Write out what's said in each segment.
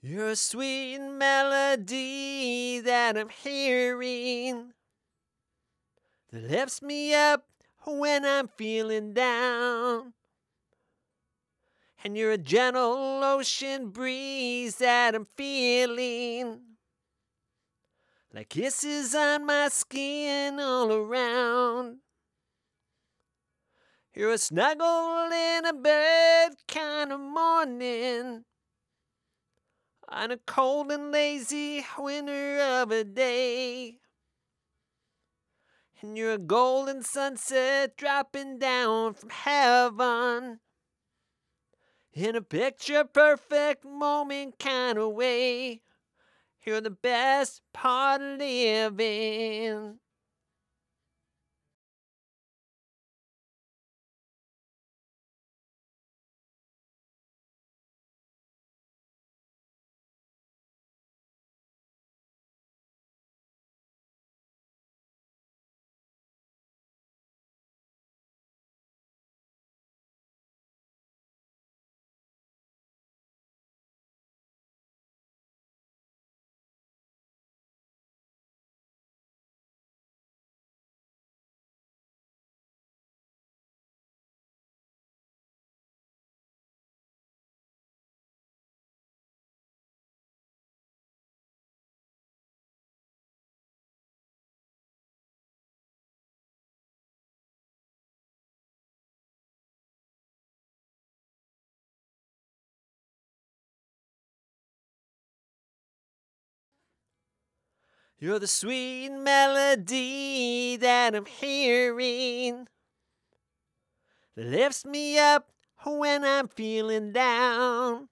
You're a sweet melody that I'm hearing that lifts me up when I'm feeling down. And you're a gentle ocean breeze that I'm feeling like kisses on my skin all around. You're a snuggle in a bed kind of morning on a cold and lazy winter of a day. And you're a golden sunset dropping down from heaven in a picture perfect moment kind of way. You're the best part of living. You're the sweet melody that I'm hearing that lifts me up when I'm feeling down.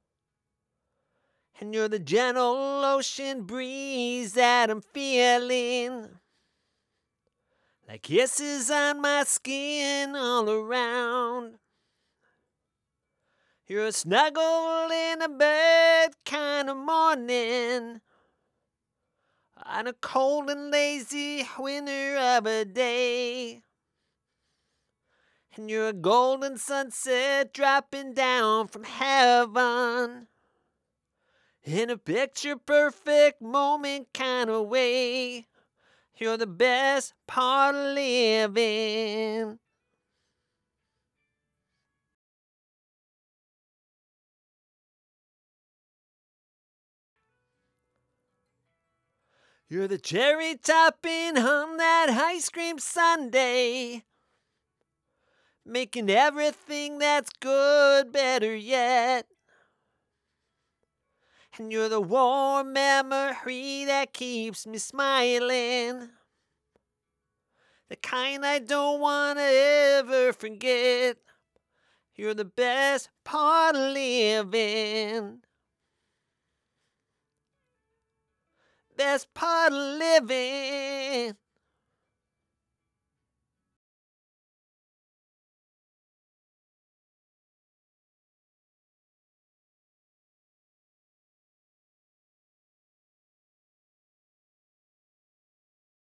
And you're the gentle ocean breeze that I'm feeling like kisses on my skin all around. You're a snuggle in a bed kind of morning on a cold and lazy winter of a day. And you're a golden sunset dropping down from heaven in a picture perfect moment kind of way. You're the best part of living. You're the cherry topping on that ice cream sundae, making everything that's good better yet. And you're the warm memory that keeps me smiling, the kind I don't want to ever forget. You're the best part of living. Best part of living.